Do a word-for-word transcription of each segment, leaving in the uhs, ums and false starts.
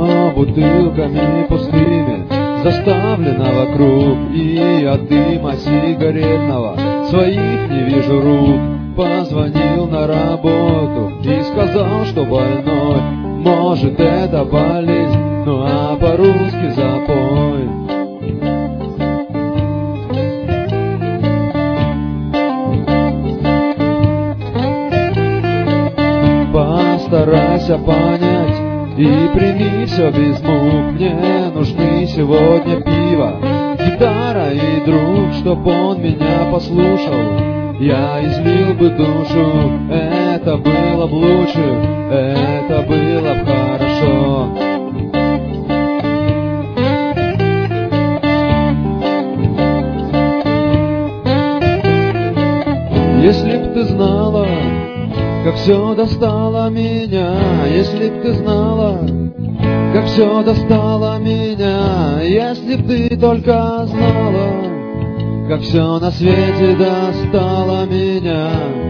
Все бутылками пустыми заставлено вокруг, и от дыма сигаретного своих не вижу рук. Позвонил на работу и сказал, что больной. Может, это болезнь, ну а по-русски запой. Постарайся понять и прими все без мук. Мне нужны сегодня пиво, гитара и друг, чтоб он меня послушал. Я излил бы душу, это было б лучше, это было б хорошо. Если б ты знала, как все достало меня, если б ты знала, как все достало меня, если б ты только знала, как все на свете достало меня.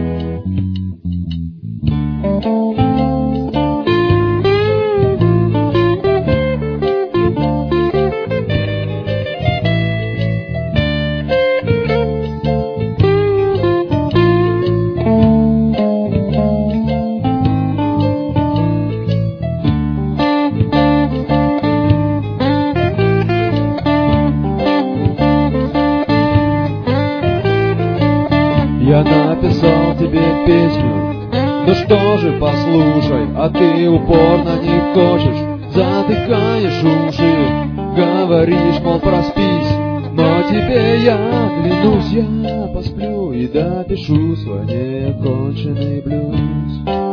Я написал тебе песню, ну что же, послушай, а ты упорно не хочешь, затыкаешь уши, говоришь, мол, проспись, но тебе я клянусь, я посплю и допишу свой неоконченный блюз.